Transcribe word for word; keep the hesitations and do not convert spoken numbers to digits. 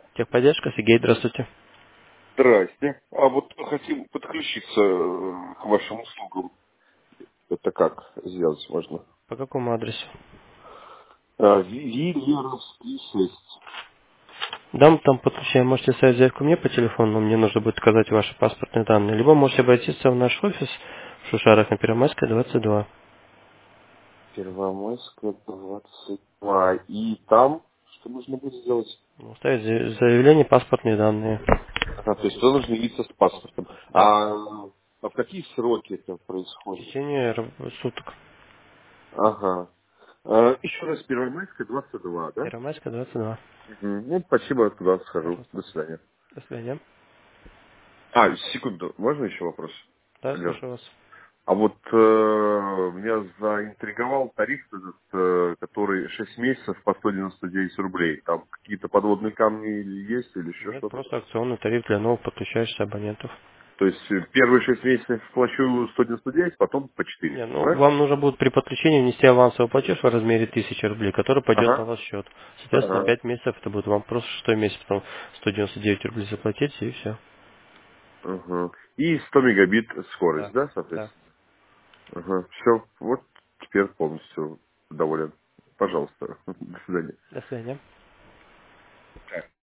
Техподдержка, Сергей, здравствуйте. Здрасте. А вот хотим подключиться э, к вашим услугам. Это как сделать можно? По какому адресу? А, Ви- Вильяровский шесть. Дам там подключение. Можете оставить заявку мне по телефону, но мне нужно будет указать ваши паспортные данные. Либо можете обратиться в наш офис в Шушарах на Первомайская, двадцать два. Первомайская, двадцать два. И там что нужно будет сделать? Оставить за- заявление, паспортные данные. А, то есть туда нужно явиться с паспортом. Да. А, а в какие сроки это В происходит? течение раб- суток. Ага. А, еще раз, Первомайская, двадцать два, да? Первомайская, двадцать два. Мгм. Ну, спасибо, я туда схожу. Пожалуйста. До свидания. До свидания. А, секунду, можно еще вопрос? Да, Алло. слушаю вас. А вот э, меня заинтриговал тариф этот, э, который шесть месяцев по сто девяносто девять рублей. Там какие-то подводные камни есть или еще Нет, что-то? просто акционный тариф для новых подключающихся абонентов. То есть э, первые шесть месяцев плачу сто девяносто девять, потом по Не, четыреста, ну правильно? вам нужно будет при подключении внести авансовый платеж в размере тысячи рублей, который пойдет на Ага. ваш счет. Соответственно, Ага. пять месяцев это будет вам просто шестой месяц, потом сто девяносто девять рублей заплатить и все. Ага. И сто мегабит скорость, Да, да, да. соответственно? Ага. Все, вот теперь полностью доволен. Пожалуйста. До свидания. До свидания.